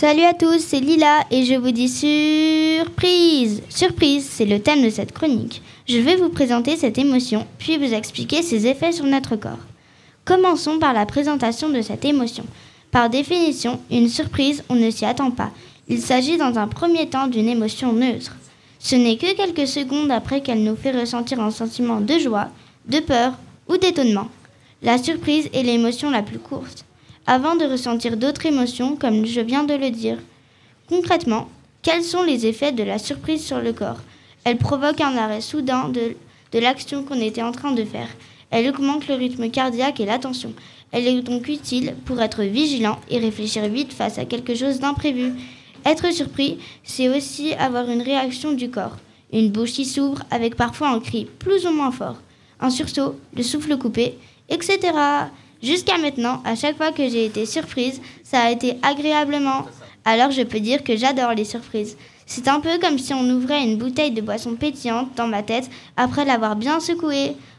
Salut à tous, c'est Lila et je vous dis surprise. Surprise, c'est le thème de cette chronique. Je vais vous présenter cette émotion, puis vous expliquer ses effets sur notre corps. Commençons par la présentation de cette émotion. Par définition, une surprise, on ne s'y attend pas. Il s'agit dans un premier temps d'une émotion neutre. Ce n'est que quelques secondes après qu'elle nous fait ressentir un sentiment de joie, de peur ou d'étonnement. La surprise est l'émotion la plus courte, avant de ressentir d'autres émotions comme je viens de le dire. Concrètement, quels sont les effets de la surprise sur le corps ? Elle provoque un arrêt soudain de l'action qu'on était en train de faire. Elle augmente le rythme cardiaque et l'attention. Elle est donc utile pour être vigilant et réfléchir vite face à quelque chose d'imprévu. Être surpris, c'est aussi avoir une réaction du corps. Une bouche qui s'ouvre avec parfois un cri plus ou moins fort, un sursaut, le souffle coupé, etc. Jusqu'à maintenant, à chaque fois que j'ai été surprise, ça a été agréablement. Alors je peux dire que j'adore les surprises. C'est un peu comme si on ouvrait une bouteille de boisson pétillante dans ma tête après l'avoir bien secouée.